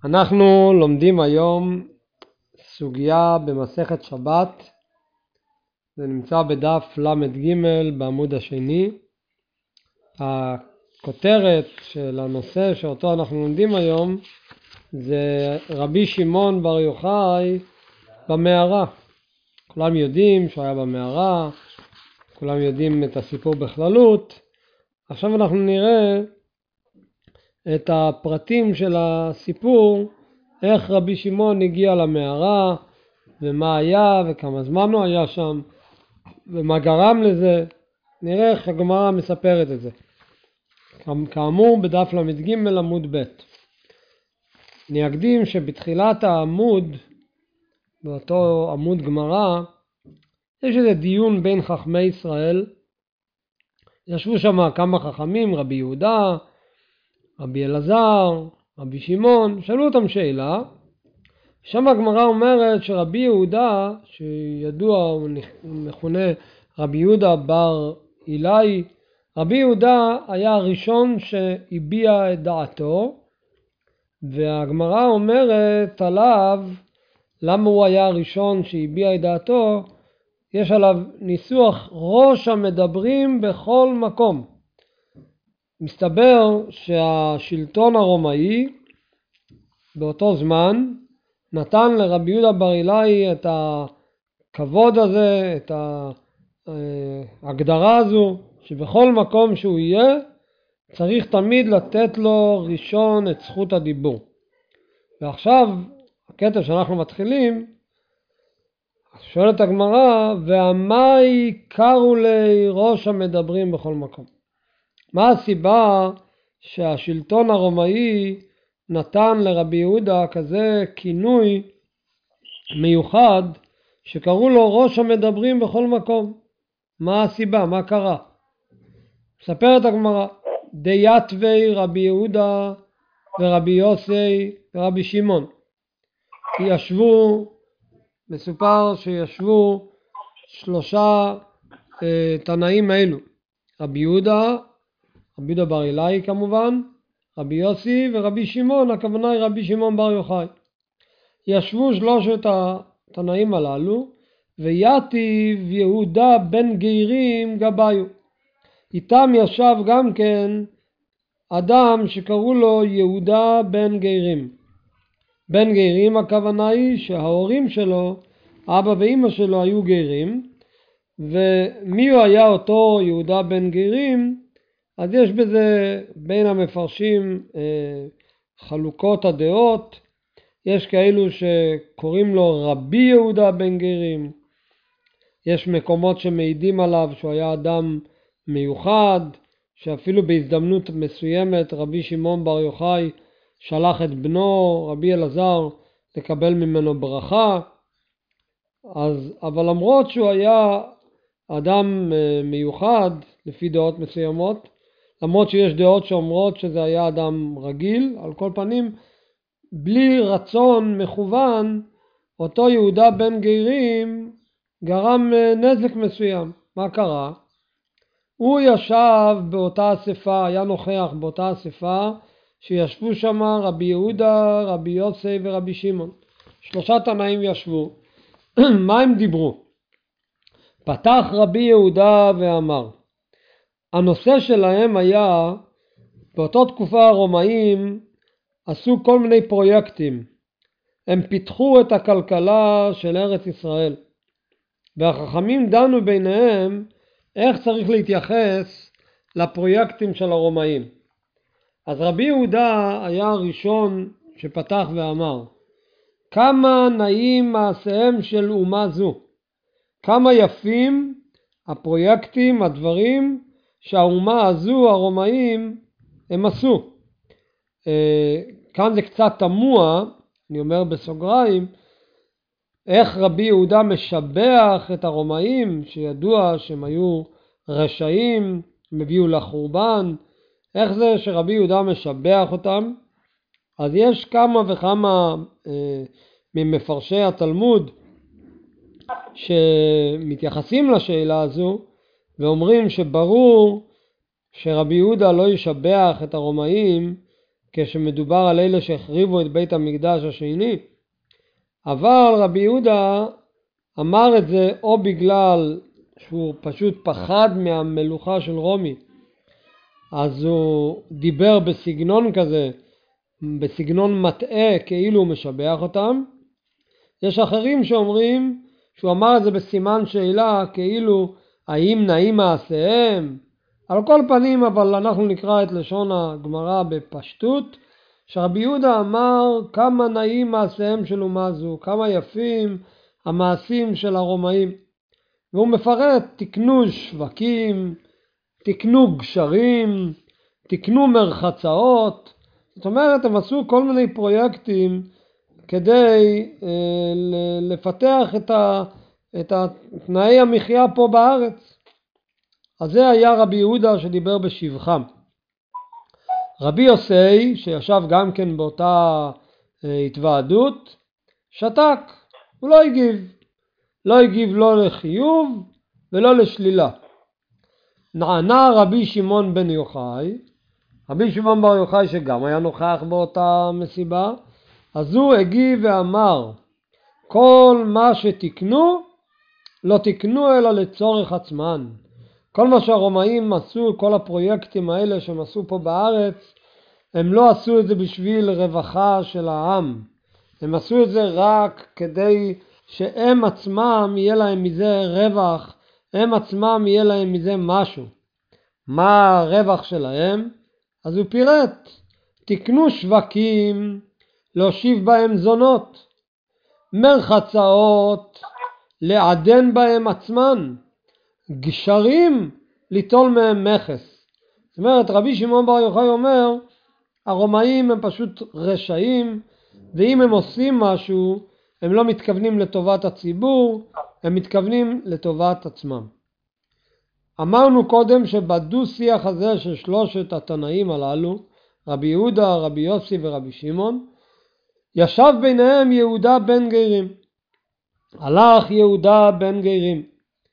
אנחנו לומדים היום סוגיה במסכת שבת, זה נמצא בדף למ"ג בעמוד השני. הכותרת של הנושא שאותו אנחנו לומדים היום זה רבי שמעון בר יוחאי במערה. כולם יודעים שהוא היה במערה, כולם יודעים את הסיפור בכללות. עכשיו אנחנו נראה את הפרטים של הסיפור, איך רבי שמעון הגיע למערה, ומה היה וכמה זמן הוא היה שם, ומה גרם לזה. נראה איך הגמרא מספרת את זה. כאמור בדף למ"ג עמוד ב'. אני אקדים שבתחילת העמוד, באותו עמוד גמרא, יש איזה דיון בין חכמי ישראל. ישבו שם כמה חכמים, רבי יהודה, רבי אלעזר, רבי שמעון, שאלו אותם שאלה. שם הגמרא אומרת שרבי יהודה, שידוע הוא מכונה רבי יהודה בר אילאי, רבי יהודה היה הראשון שהביע את דעתו, והגמרא אומרת עליו, למה הוא היה הראשון שהביע את דעתו, יש עליו ניסוח ראש המדברים בכל מקום. מסתבר שהשלטון הרומאי באותו זמן נתן לרבי יהודה בר אילאי את הכבוד הזה, את ההגדרה הזו, שבכל מקום שהוא יהיה צריך תמיד לתת לו ראשון את זכות הדיבור. ועכשיו הקטע שאנחנו מתחילים, שואלת הגמרא, והמאי קראו לי ראש המדברים בכל מקום. מה הסיבה שהשלטון הרומאי נתן לרבי יהודה כזה כינוי מיוחד שקראו לו ראש המדברים בכל מקום? מה הסיבה? מה קרה? מספרת הגמרא, דייתווי רבי יהודה ורבי יוסי ורבי שמעון. מסופר שישבו שלושה תנאים האלו, רבי יהודה, רבי יהודה בר אילאי כמובן, רבי יוסי ורבי שמעון, הכוונה היא רבי שמעון בר יוחאי. ישבו שלושת התנאים הללו, ויתיב יהודה בן גרים גבאיו. איתם ישב גם כן אדם שקראו לו יהודה בן גרים. בן גרים הכוונה היא שההורים שלו, אבא ואמא שלו היו גרים, ומי הוא היה אותו יהודה בן גרים? אז יש בזה בין המפרשים חלוקות הדעות. יש כאלו שקוראים לו רבי יהודה בן גרים, יש מקומות שמעידים עליו שהוא היה אדם מיוחד, שאפילו בהזדמנות מסוימת רבי שמעון בר יוחאי שלח את בנו רבי אלעזר לקבל ממנו ברכה. אבל למרות שהוא היה אדם מיוחד לפי דעות מסוימות, למרות שיש דעות שאומרות שזה היה אדם רגיל, על כל פנים בלי רצון מכוון אותו יהודה בן גרים גרם נזק מסוים. מה קרה? הוא ישב באותה אספה, היה נוכח באותה אספה שישבו שם רבי יהודה, רבי יוסי ורבי שמעון. שלושה תנאים ישבו. מה הם דיברו? פתח רבי יהודה ואמר, הנושא שלהם היה, באותה תקופה הרומאים עשו כל מיני פרויקטים. הם פיתחו את הכלכלה של ארץ ישראל, והחכמים דנו ביניהם איך צריך להתייחס לפרויקטים של הרומאים. אז רבי יהודה היה הראשון שפתח ואמר, כמה נעים מעשיהם של אומה זו, כמה יפים הפרויקטים, הדברים שהאומה הזו, הרומאים, הם עשו. כאן זה קצת תמוה, אני אומר בסוגריים, איך רבי יהודה משבח את הרומאים, שידוע שהם היו רשעים, הם הביאו לחורבן, איך זה שרבי יהודה משבח אותם? אז יש כמה וכמה ממפרשי התלמוד שמתייחסים לשאלה הזו, ואומרים שברור שרבי יהודה לא ישבח את הרומאים כשמדובר על אלה שהחריבו את בית המקדש השני. אבל רבי יהודה אמר את זה או בגלל שהוא פשוט פחד מהמלוכה של רומי, אז הוא דיבר בסגנון כזה, בסגנון מטעה, כאילו הוא משבח אותם. יש אחרים שאומרים שהוא אמר את זה בסימן שאלה, כאילו האם נעים מעשיהם. על כל פנים, אבל אנחנו נקרא את לשון הגמרא בפשטות, שרבי יהודה אמר כמה נעים מעשיהם של אומה זו, כמה יפים המעשים של הרומאים. והוא מפרט, תקנו שווקים, תקנו גשרים, תקנו מרחצאות. זאת אומרת, הם עשו כל מיני פרויקטים כדי לפתח את תנאי המחיה פה בארץ. אז זה היה רבי יהודה שדיבר בשבחם. רבי יוסי, שישב גם כן באותה התוועדות, שתק, הוא לא הגיב. לא הגיב לא לחיוב ולא לשלילה. נענה רבי שמעון בן יוחאי, רבי שמעון בר יוחאי שגם היה נוכח באותה מסיבה, אז הוא הגיב ואמר, כל מה שתקנו, לא תקנו אלא לצורך עצמן. כל מה שהרומאים עשו, כל הפרויקטים האלה שהם עשו פה בארץ, הם לא עשו את זה בשביל רווחה של העם. הם עשו את זה רק כדי שהם עצמם יהיה להם מזה רווח, הם עצמם יהיה להם מזה משהו. מה הרווח שלהם? אז הוא פירט, תקנו שווקים, להושיב בהם זונות, מרחצאות, לעדן בהם עצמן, גשרים, ליטול מהם מכס. זאת אומרת, רבי שמעון בר יוחאי אומר, הרומאים הם פשוט רשעים, ואם הם עושים משהו, הם לא מתכוונים לטובת הציבור, הם מתכוונים לטובת עצמם. אמרנו קודם שבדו שיח הזה של שלושת התנאים הללו, רבי יהודה, רבי יוסי ורבי שמעון, ישב ביניהם יהודה בן גרים. הלך יהודה בן גרים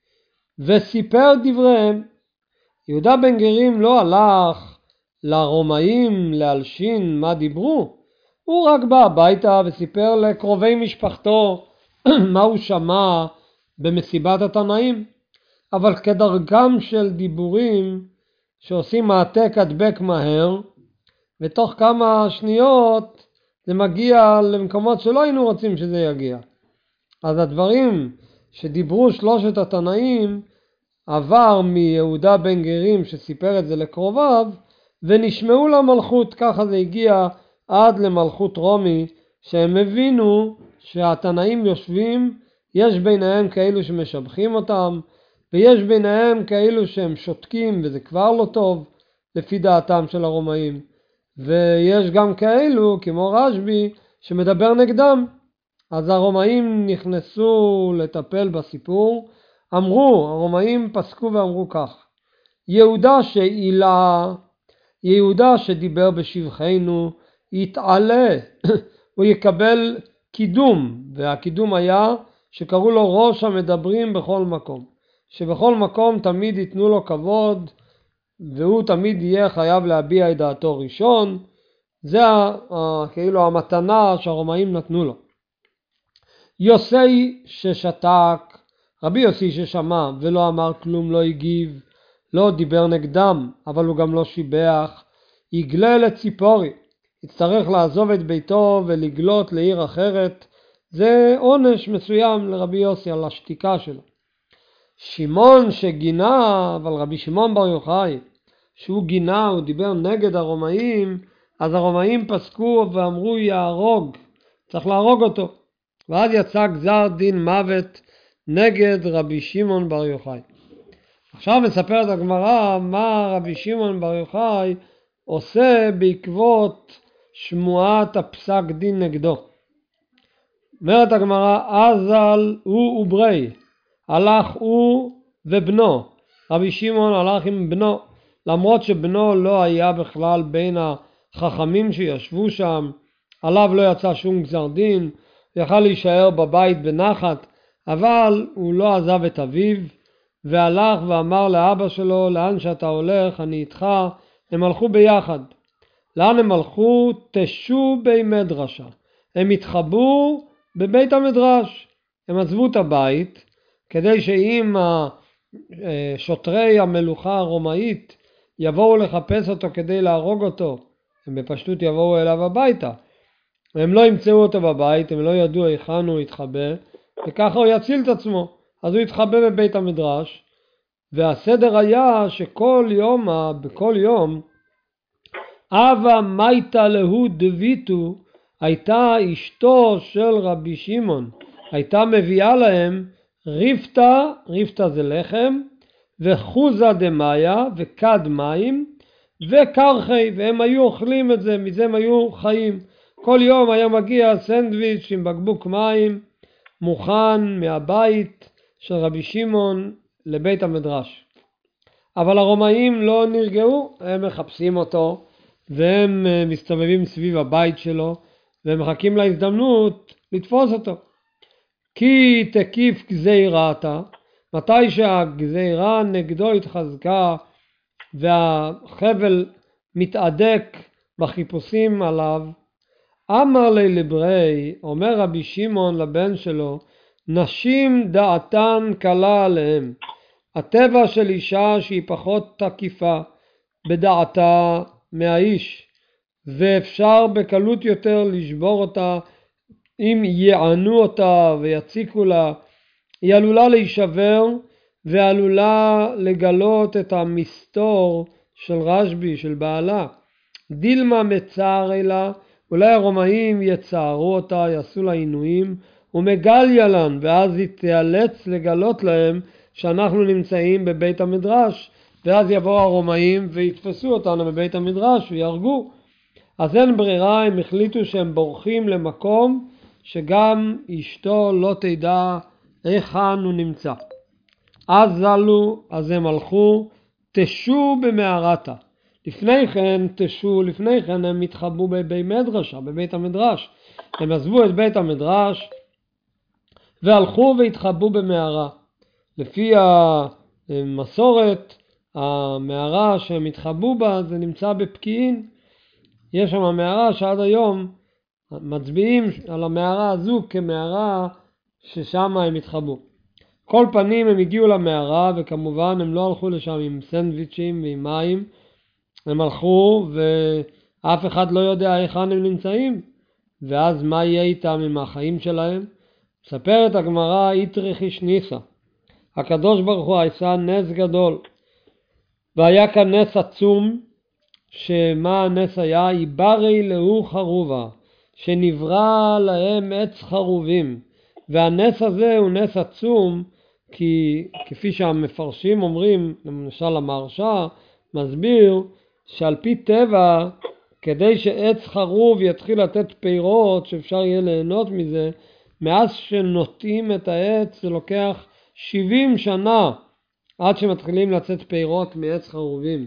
וסיפר דבריהם. יהודה בן גרים לא הלך לרומאים להלשין מה דיברו, הוא רק בא הביתה וסיפר לקרובי משפחתו מה הוא שמע במסיבת התנאים. אבל כדרכם של דיבורים שעושים מעתק הדבק מהר, ותוך כמה שניות זה מגיע למקומות שלא היינו רוצים שזה יגיע. אז הדברים שדיברו שלושת התנאים עבר מיהודה בן גרים שסיפר את זה לקרוביו, ונשמעו למלכות, ככה זה הגיע עד למלכות רומי, שהם הבינו שהתנאים יושבים, יש ביניהם כאלו שמשבחים אותם, ויש ביניהם כאלו שהם שותקים וזה כבר לא טוב לפי דעתם של הרומאים, ויש גם כאלו כמו רשב"י שמדבר נגדם. אז הרומאים נכנסו לטפל בסיפור, הרומאים פסקו ואמרו כך, יהודה שעילה, יהודה שדיבר בשבחנו יתעלה, הוא יקבל קידום, והקידום היה שקראו לו ראש המדברים בכל מקום, שבכל מקום תמיד ייתנו לו כבוד, והוא תמיד יהיה חייב להביע את דעתו ראשון. זה כאילו המתנה שהרומאים נתנו לו. יוסי ששתק, רבי יוסי ששמע ולא אמר כלום, לא הגיב, לא דיבר נגדם, אבל הוא גם לא שיבח, יגלה לציפורי, יצטרך לעזוב את ביתו ולגלות לעיר אחרת. זה עונש מסוים לרבי יוסי על השתיקה שלו. שמעון שגינה, אבל רבי שמעון בר יוחאי, שהוא גינה, הוא דיבר נגד הרומאים, אז הרומאים פסקו ואמרו יהרוג, צריך להרוג אותו. ואז יצא גזר דין מוות נגד רבי שמעון בר יוחאי. עכשיו מספרת הגמרא מה רבי שמעון בר יוחאי עושה בעקבות שמועת הפסק דין נגדו. אומרת הגמרא, אזל הוא וברי, הלך הוא ובנו. רבי שמעון הלך עם בנו, למרות שבנו לא היה בכלל בין החכמים שישבו שם, עליו לא יצא שום גזר דין, יכל להישאר בבית בנחת, אבל הוא לא עזב את אביו, והלך ואמר לאבא שלו, לאן שאתה הולך אני איתך. הם הלכו ביחד. לאן הם הלכו? תשו בי מדרשה. הם התחבאו בבית המדרש. הם עזבו את הבית, כדי שאם שוטרי המלוכה הרומאית יבואו לחפש אותו כדי להרוג אותו, הם בפשטות יבואו אליו הביתה. הם לא ימצאו אותו בבית, הם לא ידעו היכן הוא יתחבא, וככה הוא יציל את עצמו. אז הוא יתחבא בבית המדרש, והסדר היה שכל יום, בכל יום, אבא מייטה להו דביטו, הייתה אשתו של רבי שמעון, הייתה מביאה להם ריפתא, ריפתא זה לחם, וחוזה דמאיה, וכד מים, וקרחי, והם היו אוכלים את זה, מזה הם היו חיים. כל יום היה מגיע סנדוויץ' עם בקבוק מים, מוכן מהבית של רבי שמעון לבית המדרש. אבל הרומאים לא נרגעו, הם מחפשים אותו, והם מסתובבים סביב הבית שלו, והם מחכים להזדמנות לתפוס אותו. כי תקיף גזירתה, מתי שהגזירה נגדו התחזקה, והחבל מתעדק בחיפושים עליו, אמר לי לברי, אומר רבי שמעון לבן שלו, נשים דעתן קלה עליהם. הטבע של אישה שהיא פחות תקיפה בדעתה מהאיש, ואפשר בקלות יותר לשבור אותה אם יענו אותה ויציקו לה, היא עלולה להישבר ועלולה לגלות את המסתור של רשב"י, של בעלה. דילמה מצער לה, אולי הרומאים יצערו אותה, יעשו לה עינויים, ומגליה לן, ואז היא תיאלץ לגלות להם שאנחנו נמצאים בבית המדרש, ואז יבואו הרומאים ויתפסו אותנו בבית המדרש ויהרגו. אז אין ברירה, הם החליטו שהם בורחים למקום שגם אשתו לא תדע היכן הוא נמצא. אז זלו, אז הם הלכו, תשו במערתה. לפני כן הם התחבאו בבית מדרשה, בבית המדרש. הם עזבו את בית המדרש והלכו והתחבאו במערה. לפי המסורת, המערה שהם התחבאו בה זה נמצא בפקיעין. יש שם מערה שעד היום מצביעים על המערה הזו כמערה ששם הם התחבאו. כל פנים הם הגיעו למערה, וכמובן הם לא הלכו לשם עם סנדוויצ'ים ועם מים. הם הלכו ואף אחד לא יודע היכן הם נמצאים, ואז מה יהיה איתם עם החיים שלהם? מספרת הגמרא, איתריכיש ניסה, הקדוש ברוך הוא עשה נס גדול, והיה כאן נס עצום. שמה הנס היה? איברי להו חרובה, שנברא להם עץ חרובים. והנס הזה הוא נס עצום, כי כפי שהמפרשים אומרים, למשל המהרש"א מסביר שעל פי טבע, כדי שעץ חרוב יתחיל לתת פירות שאפשר יהיה ליהנות מזה, מאז שנוטעים את העץ זה לוקח 70 שנה עד שמתחילים לצאת פירות מעץ חרובים.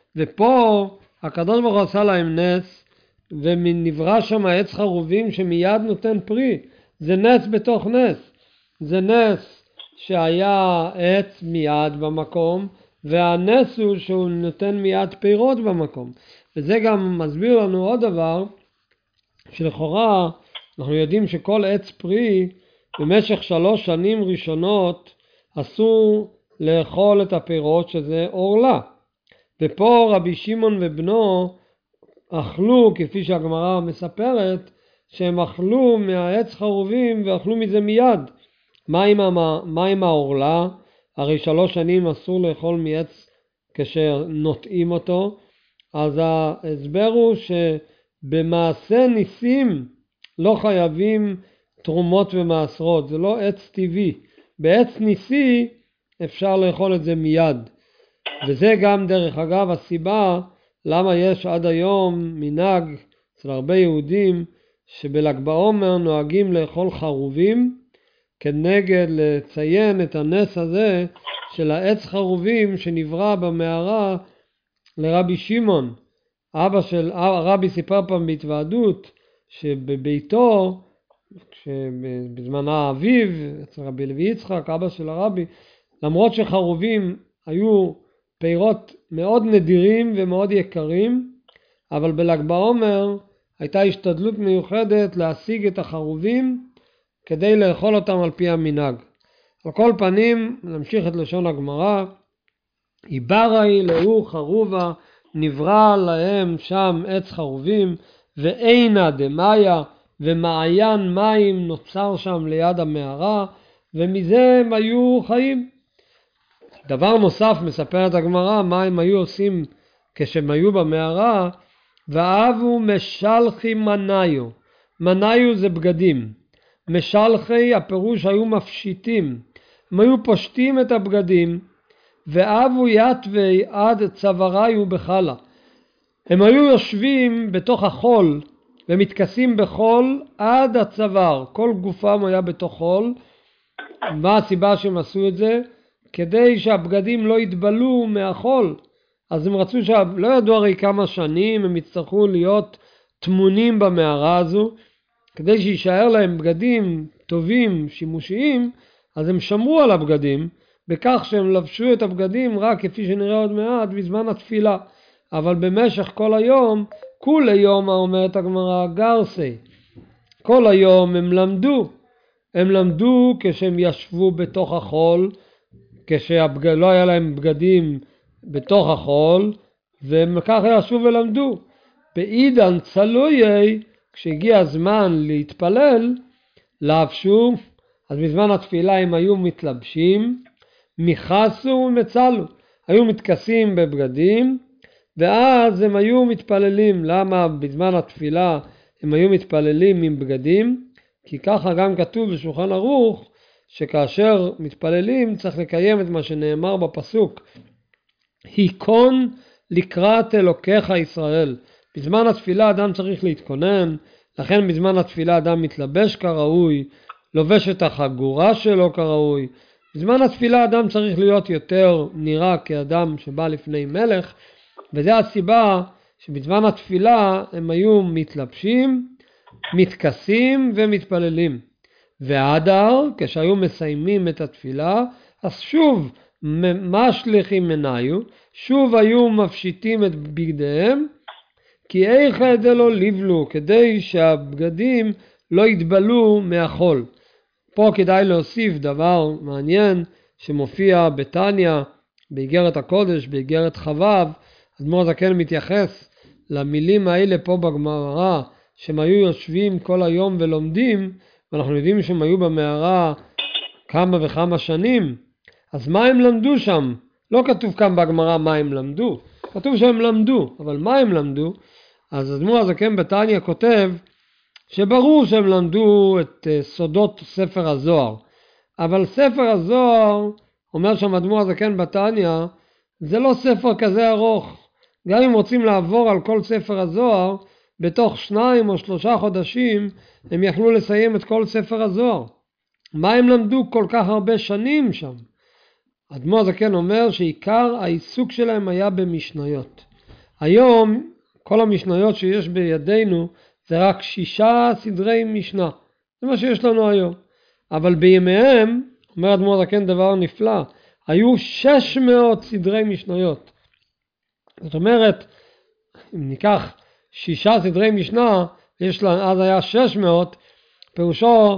ופה הקדוש ברוך הוא עשה להם נס, ונברא שם עץ חרובים שמיד נותן פרי. זה נס בתוך נס. זה נס שהיה עץ מיד במקום, והנס הוא שהוא נותן מיד פירות במקום. וזה גם מסביר לנו עוד דבר, שלכאורה אנחנו יודעים שכל עץ פרי במשך 3 שנים ראשונות אסור לאכול את הפירות, שזה עורלה. ופה רבי שמעון ובנו אכלו, כפי שהגמרא מספרת, שהם אכלו מהעץ חרובים ואכלו מזה מיד. מה עם העורלה? הרי 3 שנים אסור לאכול מעץ כשנוטעים אותו. אז ההסבר הוא שבמעשה ניסים לא חייבים תרומות ומעשרות, זה לא עץ טבעי. בעץ ניסי אפשר לאכול את זה מיד. וזה גם דרך אגב הסיבה למה יש עד היום מנהג אצל הרבה יהודים שבל"ג בעומר נוהגים לאכול חרובים, כנגד לציין את הנס הזה של העץ חרובים שנברא במערה לרבי שמעון. אבא של הרבי סיפר פעם בהתוועדות שבביתו, בזמן האביב, אצל רבי לוי יצחק, אבא של הרבי, למרות שחרובים היו פירות מאוד נדירים ומאוד יקרים, אבל בל"ג בעומר הייתה השתדלות מיוחדת להשיג את החרובים כדי לאכול אותם על פי המנהג. על כל פנים, נמשיך את לשון הגמרא, איברי לאו חרובה, נברא להם שם עץ חרובים, ואינה דמיה, ומעיין מים נוצר שם ליד המערה, ומזה הם היו חיים. דבר נוסף מספרת הגמרא, מה הם היו עושים כשהם היו במערה, ואהבו משלחי מניו. מניו זה בגדים. משלחי הפירוש היו מפשיטים. הם היו פושטים את הבגדים, ואהבו יתווי עד צוואריו בחלה. הם היו יושבים בתוך החול ומתכסים בחול עד הצוואר. כל גופם היה בתוך חול. מה הסיבה שהם עשו את זה? כדי שהבגדים לא יתבלו מהחול. אז הם רצו לא ידעו הרי כמה שנים הם יצטרכו להיות תמונים במערה הזו. כדי שישאר להם בגדים טובים, שימושיים, אז הם שמרו על הבגדים, בכך שהם לבשו את הבגדים רק כפי שנראה עוד מעט בזמן התפילה. אבל במשך כל היום, כל היום אומרת הגמרא גרסי, כל היום הם למדו כשהם ישבו בתוך החול, כשלא היה להם בגדים בתוך החול, והם ככה ישבו ולמדו. בעידן צלויי, כשהגיע הזמן להתפלל, לבשו, אז בזמן התפילה הם היו מתלבשים, מכסו ומצלו, היו מתכסים בבגדים, ואז הם היו מתפללים. למה בזמן התפילה הם היו מתפללים עם בגדים? כי ככה גם כתוב בשולחן ערוך, שכאשר מתפללים צריך לקיים את מה שנאמר בפסוק, היכון לקראת אלוקיך ישראל. בזמן התפילה אדם צריך להתכונן, לכן בזמן התפילה אדם מתלבש כראוי, לובש את החגורה שלו כראוי. בזמן התפילה אדם צריך להיות יותר נראה כאדם שבא לפני מלך, וזה הסיבה שבזמן התפילה הם היו מתלבשים, מתכסים ומתפללים. והדר, כשהיו מסיימים את התפילה, אז שוב משליכים מניו, שוב היו מפשיטים את בגדיהם, כי איכה דלא לבלו, כדי שהבגדים לא יתבלו מהחול. פה כדאי להוסיף דבר מעניין שמופיע בתניא, באיגרת הקודש, באיגרת חב"ב. אדמו"ר הזקן מתייחס למילים האלה פה בגמרא, שהם היו יושבים כל היום ולומדים, ואנחנו יודעים שהם היו במערה כמה וכמה שנים. אז מה הם למדו שם? לא כתוב כאן בגמרא מה הם למדו, כתוב שהם למדו, אבל מה הם למדו? אז אדמו"ר הזקן בתניא כותב שברור שהם למדו את סודות ספר הזוהר, אבל ספר הזוהר, אומר שם אדמו"ר הזקן בתניא, זה לא ספר כזה ארוך. גם אם רוצים לעבור על כל ספר הזוהר, בתוך 2 או 3 חודשים הם יכלו לסיים את כל ספר הזוהר. מה הם למדו כל כך הרבה שנים שם? אדמו"ר הזקן אומר שעיקר העיסוק שלהם היה במשניות. היום כל המשניות שיש בידינו זה רק 6 סדרי משנה. זה מה שיש לנו היום. אבל בימיהם, אומר אדמו"ר הזקן דבר נפלא, היו 600 סדרי משניות. זאת אומרת, אם ניקח 6 סדרי משנה, אז היה 600, פירושו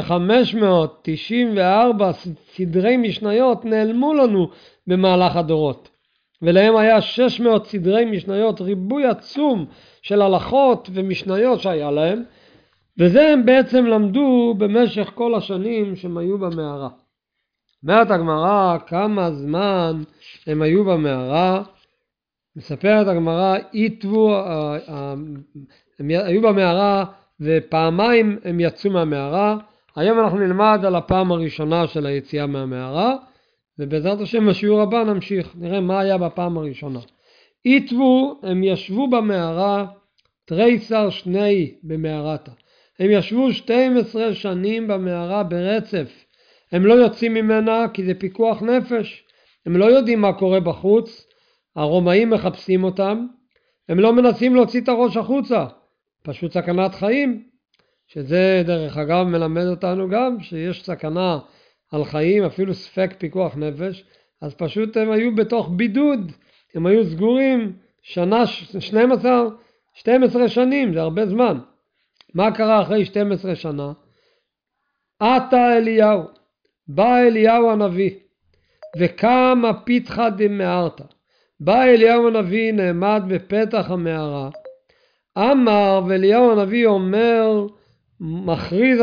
ש594 סדרי משניות נעלמו לנו במהלך הדורות. ולהם היה 600 סדרי משניות, ריבוי עצום של הלכות ומשניות שהיה להם, וזה הם בעצם למדו במשך כל השנים שהם היו במערה. אומרת הגמרא, כמה זמן הם היו במערה? מספרת הגמרא, הם היו במערה ופעמיים הם יצאו מהמערה. היום אנחנו נלמד על הפעם הראשונה של היציאה מהמערה, ובעזרת השם בשיעור הבא נמשיך, נראה מה היה בפעם הראשונה. הם ישבו במערה, תריסר שני במערתה. הם ישבו 12 שנים במערה ברצף. הם לא יוצאים ממנה כי זה פיקוח נפש. הם לא יודעים מה קורה בחוץ. הרומאים מחפשים אותם. הם לא מנסים להוציא את הראש החוצה. פשוט סכנת חיים. שזה דרך אגב מלמד אותנו גם שיש סכנה על חיים, אפילו ספק פיקוח נפש. אז פשוט הם היו בתוך בידוד. הם היו סגורים 12 12 שנים, זה הרבה זמן. מה קרה אחרי 12 שנה? עתה אליהו, בא אליהו הנביא, וקמה פיתחא דמערתא. בא אליהו הנביא, נעמד בפתח המערה. אמר, ואליהו הנביא אומר, מכריז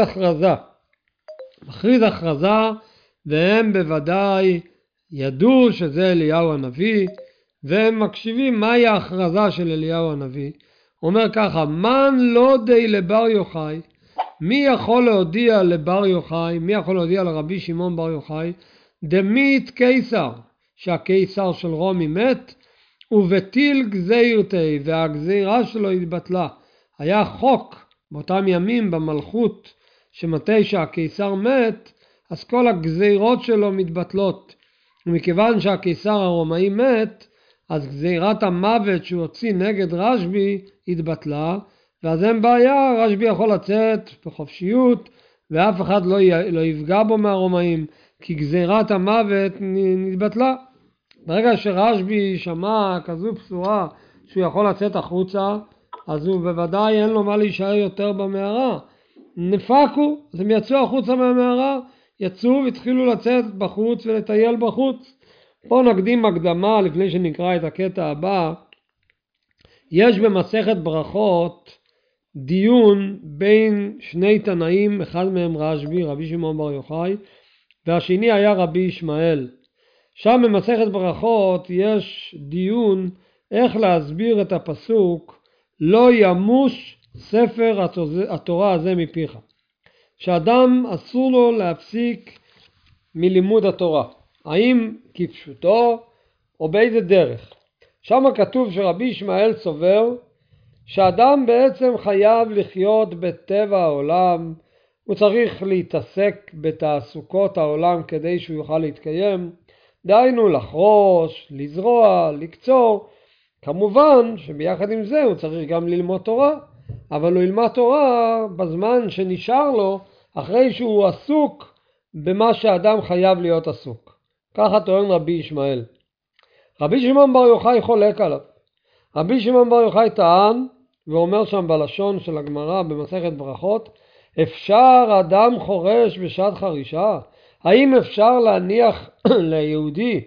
הכרזה, והם בוודאי ידעו שזה אליהו הנביא, והם מקשיבים מהי ההכרזה של אליהו הנביא. אומר ככה, מן לא די לבר יוחאי, מי יכול להודיע לבר יוחאי, מי יכול להודיע לרבי שמעון בר יוחאי, דמית קיסר, שהקיסר של רומי מת, ובטיל גזירתי, והגזירה שלו התבטלה. היה חוק באותם ימים במלכות, שמתי שהקיסר מת, אז כל הגזירות שלו מתבטלות. ומכיוון שהקיסר הרומאי מת, אז גזירת המוות שהוא הוציא נגד רשב"י התבטלה, ואז אין בעיה, רשב"י יכול לצאת בחופשיות, ואף אחד לא יפגע בו מהרומאים, כי גזירת המוות נתבטלה. ברגע שרשב"י שמע כזו בשורה שהוא יכול לצאת החוצה, אז הוא בוודאי אין לו מה להישאר יותר במערה. נפקו, אז הם יצאו החוצה מהמערה, יצאו והתחילו לצאת בחוץ ולטייל בחוץ. פה נקדים הקדמה לפני שנקרא את הקטע הבא. יש במסכת ברכות דיון בין שני תנאים, אחד מהם רשב"י, רבי שמעון בר יוחאי, והשני היה רבי ישמעאל. שם במסכת ברכות יש דיון איך להסביר את הפסוק לא ימוש ספר התורה הזה מפיך. שאדם אסור לו להפסיק מלימוד התורה. האם כפשוטו או באיזה דרך? שם כתוב שרבי ישמעאל סובר שאדם בעצם חייב לחיות בטבע העולם, הוא צריך להתעסק בתעסוקות העולם כדי שהוא יוכל להתקיים, דהיינו לחרוש, לזרוע, לקצור. כמובן שביחד עם זה הוא צריך גם ללמוד תורה, אבל הוא ילמד תורה בזמן שנשאר לו אחרי שהוא עסוק במה שאדם חייב להיות עסוק. ככה טוען רבי ישמעאל. רבי שמעון בר יוחאי חולק עליו. רבי שמעון בר יוחאי טען ואומר שם בלשון של הגמרא במסכת ברכות, אפשר אדם חורש בשעת חרישה? האם אפשר להניח ליהודי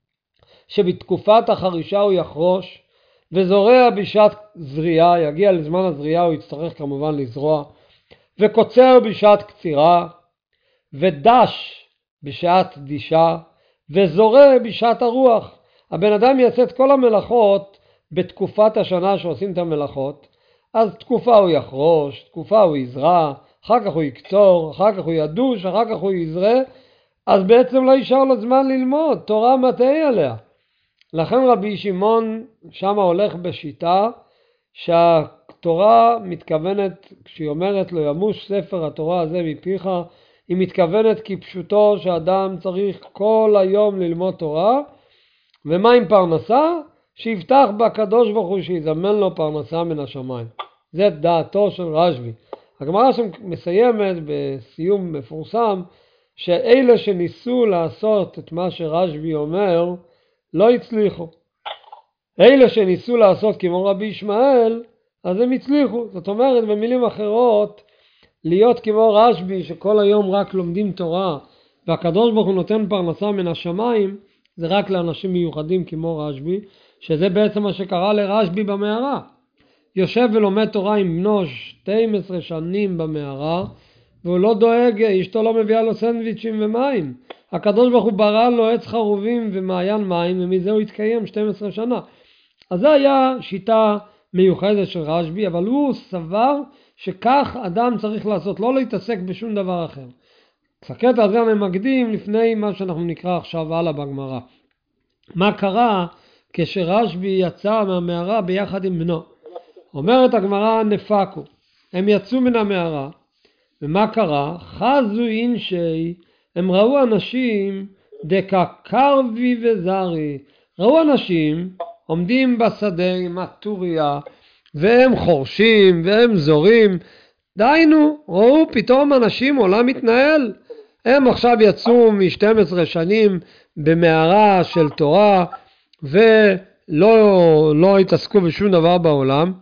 שבתקופת החרישה הוא יחרוש וזורע בשעת זריעה, יגיע לזמן הזריעה הוא יצטרך כמובן לזרוע, וקוצר בשעת קצירה, ודש בשעת דישה, וזורע בשעת הרוח? הבן אדם יעשה את כל המלאכות בתקופת השנה שעושים את המלאכות, אז תקופה הוא יחרוש, תקופה הוא יזרע, אחר כך הוא יקצור, אחר כך הוא ידוש, אחר כך הוא יזרע, אז בעצם לא יישאר לו זמן ללמוד, תורה מטעה עליה. לכן רבי שמעון שם הולך בשיטה שהתורה מתכוונת, כשהיא אומרת לו ימוש ספר התורה הזה מפיך, היא מתכוונת כפשוטו שאדם צריך כל היום ללמוד תורה. ומה עם פרנסה? שיבטח בקדוש ברוך הוא שיזמן לו פרנסה מן השמיים. זה דעתו של רשב"י. הגמרא שמסיימת בסיום מפורסם שאלה שניסו לעשות את מה שרשב"י אומר לא הצליחו. אלה שניסו לעשות כמו רבי ישמעאל אז הם הצליחו. זאת אומרת במילים אחרות, להיות כמו רשב"י שכל היום רק לומדים תורה והקדוש ברוך הוא נותן פרנסה מן השמיים, זה רק לאנשים מיוחדים כמו רשב"י, שזה בעצם מה שקרה לרשב"י במערה. יושב ולומד תורה עם בנו 12 שנים במערה, והוא לא דואג, אשתו לא מביאה לו סנדוויצ'ים ומים. הקדוש ברוך הוא ברא לו עץ חרובים ומעיין מים, ומזה הוא התקיים 12 שנה. אז זה היה שיטה מיוחדת של רשב"י, אבל הוא סבר שכך אדם צריך לעשות, לא להתעסק בשום דבר אחר. הקטע הזה אני מקדים לפני מה שאנחנו נקרא עכשיו הלאה בגמרא. מה קרה כשרשב"י יצא מהמערה ביחד עם בנו? אומרת הגמרא נפקו, הם יצאו מן המערה, ומה קרה? חזו אינשי, הם ראו אנשים דקה קרבי וזרי, ראו אנשים עומדים בשדה עם הטוריה, והם חורשים והם זורים, דיינו, ראו פתאום אנשים עולם מתנהל, הם עכשיו יצאו מ-12 שנים במערה של תורה, ולא התעסקו בשום דבר בעולם,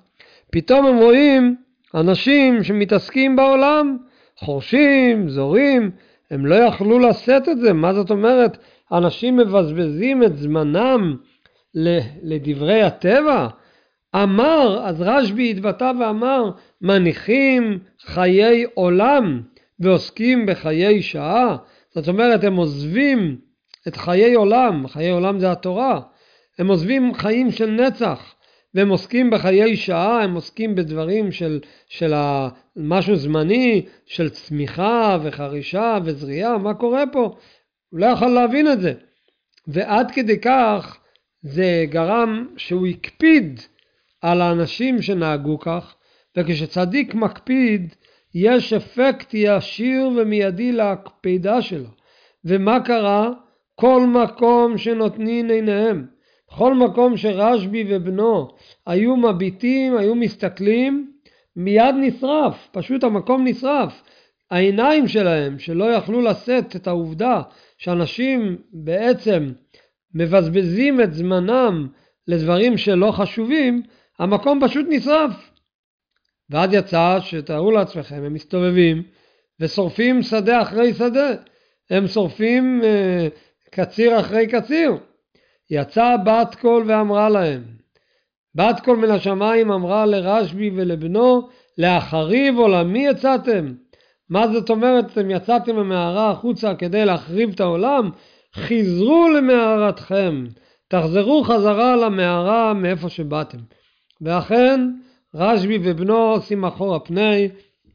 פתאום הם רואים אנשים שמתעסקים בעולם, חורשים, זורים, הם לא יכלו לשאת את זה. מה זאת אומרת? אנשים מבזבזים את זמנם לדברי הטבע. אמר, אז רשב"י התבטא ואמר, מניחים חיי עולם ועוסקים בחיי שעה. זאת אומרת, הם עוזבים את חיי עולם, חיי עולם זה התורה, הם עוזבים חיים של נצח, והם עוסקים בחיי שעה, הם עוסקים בדברים של משהו זמני, של צמיחה וחרישה וזריעה. מה קורה פה? הוא לא יכול להבין את זה. ועד כדי כך זה גרם שהוא הקפיד על האנשים שנהגו כך, וכשצדיק מקפיד, יש אפקט ישיר ומיידי להקפידה שלו. ומה קרה? כל מקום שנותנים עיניהם, כל מקום שרשב"י ובנו היו מביטים, היו מסתכלים, מיד נשרף, פשוט המקום נשרף. העיניים שלהם שלא יכלו לשאת את העובדה שאנשים בעצם מבזבזים את זמנם לדברים שלא חשובים, המקום פשוט נשרף. ואז יצא שתארו לעצמכם, הם מסתובבים ושורפים שדה אחרי שדה, הם שורפים קציר אחרי קציר. יצאה בת קול ואמרה להם, בת קול מן השמיים אמרה לרשב"י ולבנו, להחריב עולמי יצאתם? מה זאת אומרת? אתם יצאתם ממערה החוצה כדי להחריב את העולם? חזרו למערתכם, תחזרו חזרה למערה מאיפה שבאתם. ואכן רשב"י ובנו עושים אחורה פני,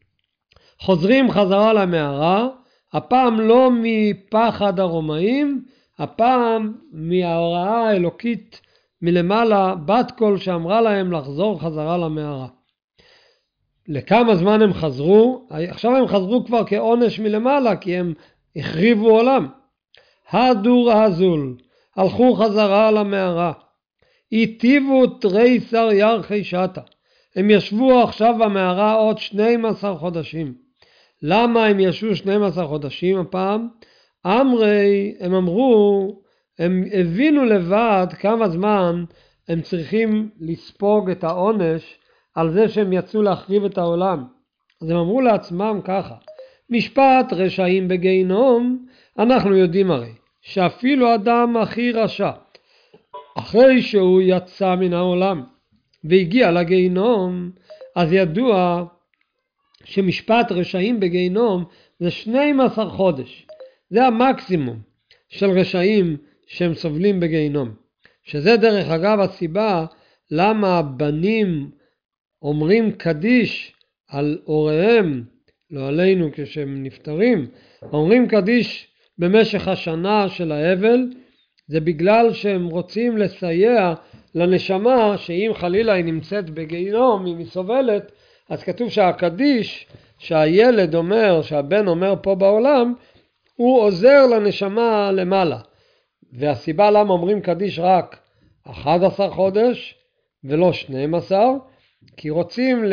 חוזרים חזרה למערה, הפעם לא מפחד הרומאים, הפעם מההוראה האלוקית מלמעלה, בת קול שאמרה להם לחזור חזרה למערה. לכמה זמן הם חזרו? עכשיו הם חזרו כבר כעונש מלמעלה, כי הם החריבו עולם. הדור הזול, הלכו חזרה למערה, היטיבו תריסר ירחי שתה. הם ישבו עכשיו במערה עוד 12 חודשים. למה הם ישבו 12 חודשים הפעם? אמרי, הם אמרו, הם הבינו לבד כמה זמן הם צריכים לספוג את העונש על זה שהם יצאו להחריב את העולם. אז הם אמרו לעצמם ככה, משפט רשעים בגיהינום, אנחנו יודעים הרי שאפילו אדם הכי רשע, אחרי שהוא יצא מן העולם והגיע לגיהינום, אז ידוע שמשפט רשעים בגיהינום זה 12 חודש. זה המקסימום של רשעים שהם סובלים בגיהינום. שזה דרך אגב הסיבה למה הבנים אומרים קדיש על הוריהם, לא עלינו כשהם נפטרים, אומרים קדיש במשך השנה של האבל, זה בגלל שהם רוצים לסייע לנשמה שאם חלילה היא נמצאת בגיהינום, אם היא סובלת, אז כתוב שהקדיש שהילד אומר, שהבן אומר פה בעולם, הוא עוזר לנשמה למעלה. והסיבה למה אומרים קדיש רק 11 חודש ולא 12, כי רוצים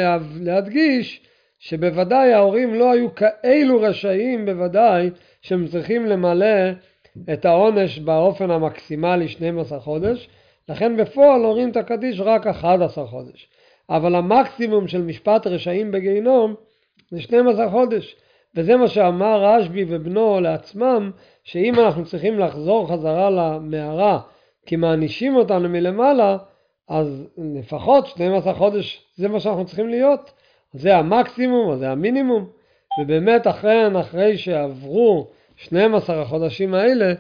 להדגיש שבוודאי ההורים לא היו כאלו רשעים, בוודאי שהם צריכים למלא את העונש באופן המקסימלי 12 חודש, לכן בפועל אומרים את הקדיש רק 11 חודש. אבל המקסימום של משפט רשעים בגיהינום זה 12 חודש. וזה מה שאמר רשב"י ובנו לעצמם, שאם אנחנו צריכים לחזור חזרה למערה כי מענישים אותנו מלמעלה, אז לפחות 12 חודש זה מה שאנחנו צריכים להיות. זה המקסימום, זה המינימום. ובאמת אחרי שעברו 12 החודשים האלה,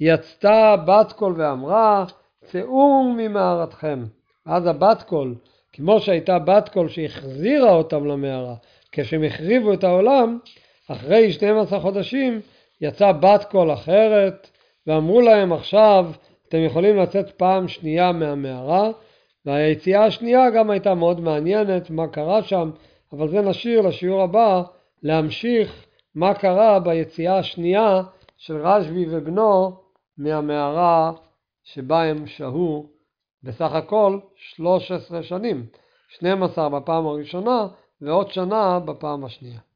יצתה בת קול ואמרה, צאו ממערתכם. אז הבת קול, כמו שהייתה בת קול שהחזירה אותם למערה, כשהם החריבו את העולם, אחרי 12 חודשים יצאה בת קול אחרת, ואמרו להם עכשיו, אתם יכולים לצאת פעם שנייה מהמערה, והיציאה השנייה גם הייתה מאוד מעניינת, מה קרה שם, אבל זה נשאיר לשיעור הבא, להמשיך מה קרה ביציאה השנייה של רשב"י ובנו מהמערה שבה הם שהו בסך הכל 13 שנים, 12 בפעם הראשונה ועוד שנה בפעם השנייה.